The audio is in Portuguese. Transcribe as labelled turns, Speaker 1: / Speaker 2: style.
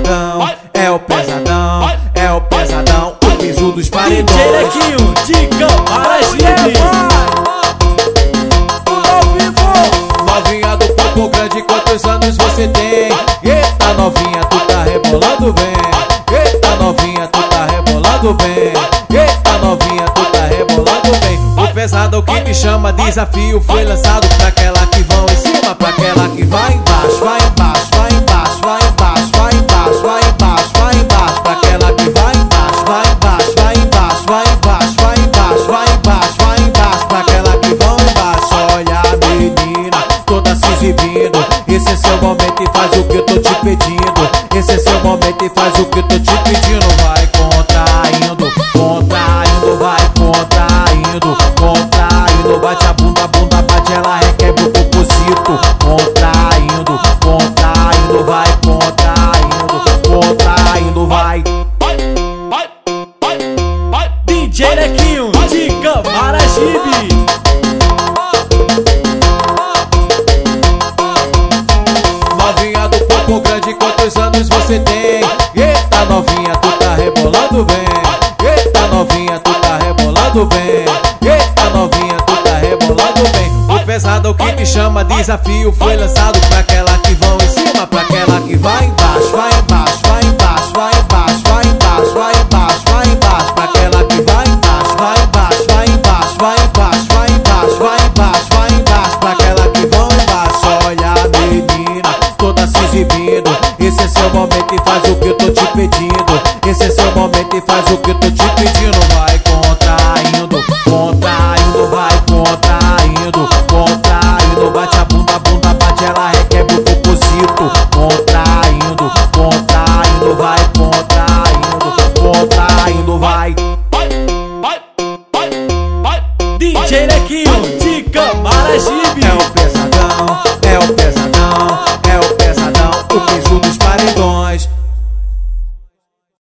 Speaker 1: pesadão, é o pesadão, é o pesadão, o piso dos paredões.
Speaker 2: DJ Lequinho de Camaragibe.
Speaker 1: Novinha do corpo grande, quantos anos você tem? Eita novinha, tu tá rebolando bem. Eita novinha, tu tá rebolando bem. Eita novinha, tu tá rebolando bem. O pesado que te chama desafio foi lançado pra aquela que vão em cima, pra aquela que vai embaixo, vai embaixo, vai embaixo, vai embaixo, vai embaixo, vai embaixo, vai embaixo, pra aquela que vai embaixo, vai embaixo, vai embaixo, vai embaixo, vai embaixo, vai embaixo, vai embaixo, pra aquela que vão embaixo. Olha a menina toda se exibindo, esse é seu momento e faz o que eu tô te pedindo. Esse é seu momento e faz o que eu tô te pedindo. Vai contraindo, contraindo, vai contraindo, contraindo. Bate a bunda, bate, ela requebra o composito. Contraindo, contraindo, vai contraindo, contraindo, vai.
Speaker 2: DJ Lequinho de Camaragibe.
Speaker 1: Novinha do corpo grande, quantos anos você tem? Eita novinha, tu tá rebolando bem. Eita novinha, tu tá rebolando bem. Eita novinha, tu tá rebolando bem. O pesado que te chama desafio foi lançado pra aquela que vão em cima, pra aquela que vai embaixo, vai embaixo, vai embaixo, vai embaixo, vai embaixo, vai embaixo, vai embaixo, pra aquela que vai embaixo, vai embaixo, vai embaixo, vai embaixo, vai embaixo, vai embaixo, vai embaixo, pra aquela que vão embaixo. Olha a menina toda se exibindo, esse é seu momento e faz o que eu tô te pedindo. Esse é seu momento e faz o que eu tô te pedindo. Vai contraindo, contraindo, vai contraindo, contraindo. Bate a bunda, bate, ela requebra o composito. Contraindo, contraindo, vai contraindo, contraindo, vai.
Speaker 2: DJ Lequinho de Camaragibe.
Speaker 1: É o pesadão,